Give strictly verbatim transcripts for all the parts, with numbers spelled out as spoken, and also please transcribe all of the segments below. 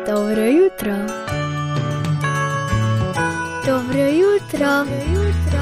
Dobro jutro. Dobro jutro. Dobro jutro.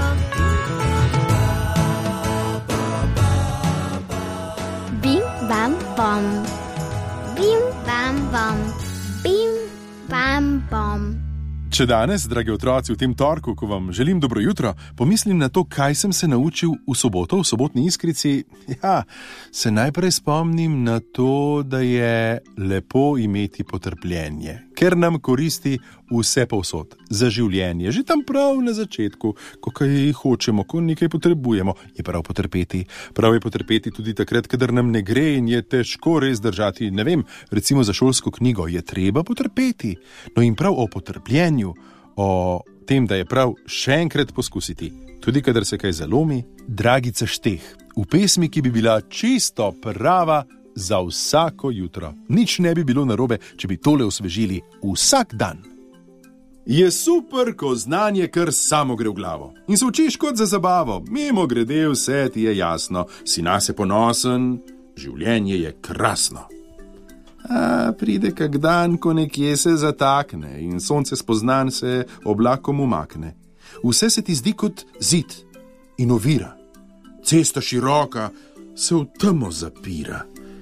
Bim, bam, bom. Bim, bam, bom. Bim, bam, bom. Če danes, dragi otroci, v tem torku, ko vam želim dobro jutro, pomislim na to, kaj sem se naučil v soboto, v sobotni iskrici, ja, se najprej spomnim na to, da je lepo imeti potrpljenje, ker nam koristi vse povsod za življenje. Že tam prav na začetku, ko kaj hočemo, ko nekaj potrebujemo, je prav potrpeti. Prav je potrpeti tudi takrat, kadar nam ne gre in je težko res držati, ne vem, recimo za šolsko knjigo, je treba potrpeti. No in prav o potrpljenju, o tem, da je prav še enkrat poskusiti, tudi kadar se kaj zalomi, Dragica Šteh, v pesmi, ki bi bila čisto prava za vsako jutro. Nič ne bi bilo narobe, če bi tole osvežili vsak dan. Je super, ko znanje kar samo gre v glavo in se učiš kot za zabavo. Mimo grede vse ti je jasno, si nase ponosen, življenje je krasno. A pride kak dan, ko nekje se zatakne in sonce spoznan se oblakom umakne. Vse se ti zdi kot zid in ovira. Cesta široka se v temo zapira.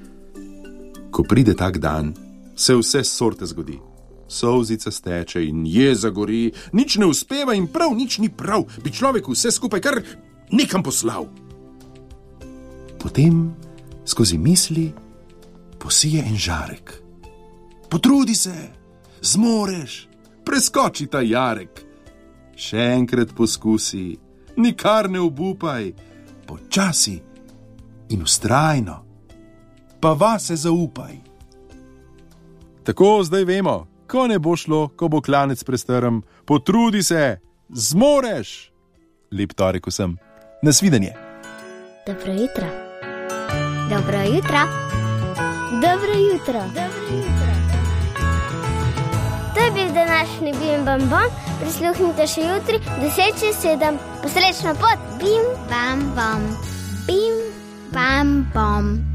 Ko pride tak dan, se vse sorte zgodi. Solzica steče in jeza gori, nič ne uspeva in prav nič ni prav, bi človek vse skupaj kar nekam poslal. Potem skozi misli posije en žarek. Potrudi se, zmoreš, preskoči ta jarek. Še enkrat poskusi, nikar ne obupaj, počasi in vztrajno, pa vase zaupaj. Tako zdaj vemo, ko ne bo šlo, ko bo klanec prestrm, potrudi se, zmoreš. Lep torek vsem, nasvidenje. Dobro jutro. Dobro jutro. Dobro jutro. Dobro jutro. To je bil današnji Bim Bam Bom. Prisluhnite še jutri, deset čez sedem. Posrečno pot. Bim Bam Bom. Bim Bam Bom.